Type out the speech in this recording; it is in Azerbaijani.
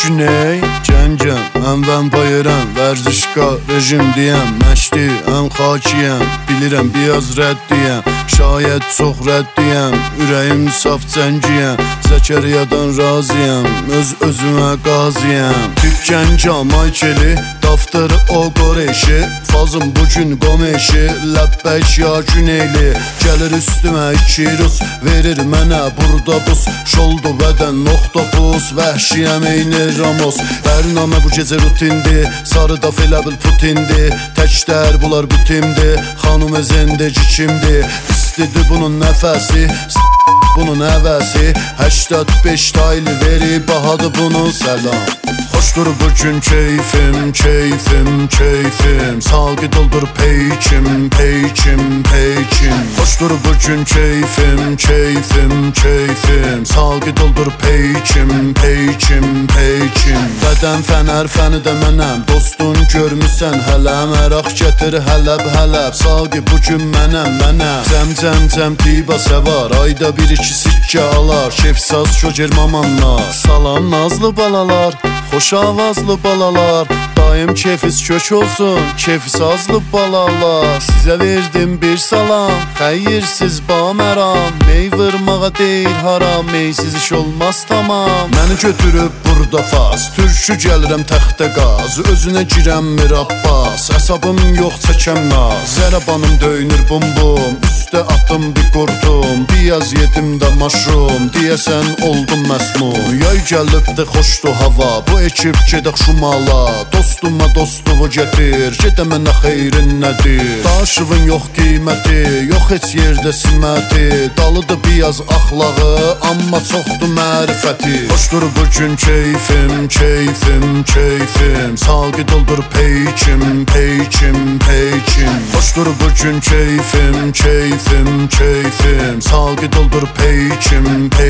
güney Gəncəm, həm vampayıram Vərzişqa rejim deyəm Məşdi, həm xakiyəm Bilirəm, biraz rəddiyəm Şayət çox rəddiyəm Ürəyim saf cəngiyəm Zəkəriyadan razıyam Öz-özümə qaziyəm Tip Gənca Maykeli Daftarı o qoreşi Fazım bugün qomeşi Ləbbək ya güneyli Gəlir üstümə 2 Rus Verir mənə burada buz Şoldu bədən noxtopuz Vəhşiyəm eyni Ramos Bərnamə bu gecə rutindi Sarı da elə bil Putindi Təkdər bunlar bitimdi Xanım zendeci kimdi İstidi bunun nəfəsi bunun əvəsi 85 taylı veri Bahadı bunun səlam Xoşdur bugün keyfim, keyfim, keyfim Saqi doldur peykim, peykim, peykim Xoşdur bugün keyfim, keyfim, keyfim Saqi doldur peykim, peykim, peykim Bədən fənər fəni də mənəm Dostun görmüsən hələ Məraq gətir hələb, hələb Saqi bugün mənəm, mənəm Cəm, cəm, cəm tiba səvar Ayda 1-2 sikkə alar Şefsaz şocer mamanlar Salam nazlı balalar Xoş avazlı balalar Daim keyfiz kök olsun Keyfi sazlı balalar Sizə verdim bir salam Xəyirsiz baməram Mey vırmağa deyil haram Meysiz iş olmaz tamam Məni götürüb burada fas Türkü gəlirəm təxtə qaz Özünə girəm Mir Abbas Əsabım yox çəkəm naz Zərəbanım döynür bum bum Üstə atım bir qurdum Biyaz yedim də maşrum Deyəsən oldum məsmum Yay gəlibdi xoşdu hava Bu ekip gedək şumala Dostuma dostuvu getir Gedə mənə xeyrin nədir Daşıvın yox qiyməti Yox heç yerdə siməti Dalıdır biyaz axlağı Amma çoxdur mərifəti Xoşdur bugün keyfim, keyfim, keyfim Saqi doldur peykim, peykim, peykim Xoşdur bugün keyfim, keyfim, keyfim Saqi doldur peykim, peykim